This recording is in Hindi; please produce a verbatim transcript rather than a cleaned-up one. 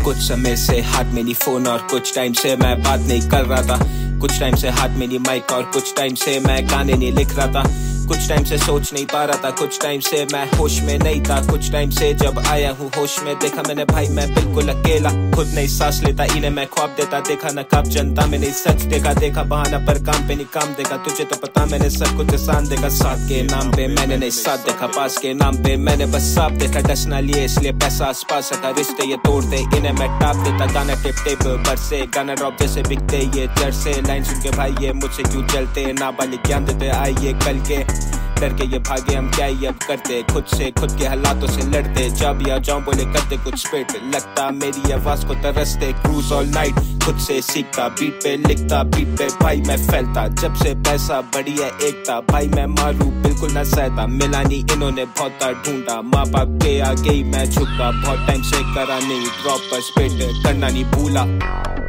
कुछ समय से हाथ में नहीं फोन और कुछ टाइम से मैं बात नहीं कर रहा था, कुछ टाइम से हाथ में नहीं माइक और कुछ टाइम से मैं गाने नहीं लिख रहा था, कुछ टाइम से सोच नहीं पा रहा था, कुछ टाइम से मैं होश में नहीं था, कुछ टाइम से जब आया हूँ होश में देखा मैंने भाई मैं बिल्कुल अकेला, खुद नहीं सांस लेता, इन्हें मैं ख्वाब देता, देखा न कब जनता मैंने सच देखा, देखा बहाना पर काम पे नहीं काम देखा, तुझे तो पता मैंने सब कुछ आसान देखा, साथ के नाम पे मैंने नहीं साथ देखा, पास के नाम पे मैंने बस साफ देखा, डस ना लिए इसलिए पैसा आस पास सका, रिश्ते ये तोड़ते इन्हें मैं टाप देता, गाना टिप टिप बरसे, गाना ड्रॉप जैसे बिकते ये जड़ से, लाइन सुन के भाई ये मुझसे क्यों चलते, नाबालिग ज्ञान देते आइए कल के, डर के ये भागे हम क्या ही अब करते, खुद से खुद के हालातों से लड़ते, जब या जाऊं बोले करते कुछ स्पिट, लगता मेरी आवाज को तरसते, क्रूज ऑल नाइट खुद से सीखता, बीट पे लिखता, बीट पे भाई मैं फैलता, जब से पैसा बढ़िया एकता, भाई मैं मारू बिल्कुल न सहता, मिला नहीं इन्होंने बहुत ढूंढा, माँ बाप के आगे ही मैं झुका, बहुत टाइम से करा नहीं ड्रॉप पर स्पिट, करना नहीं भूला।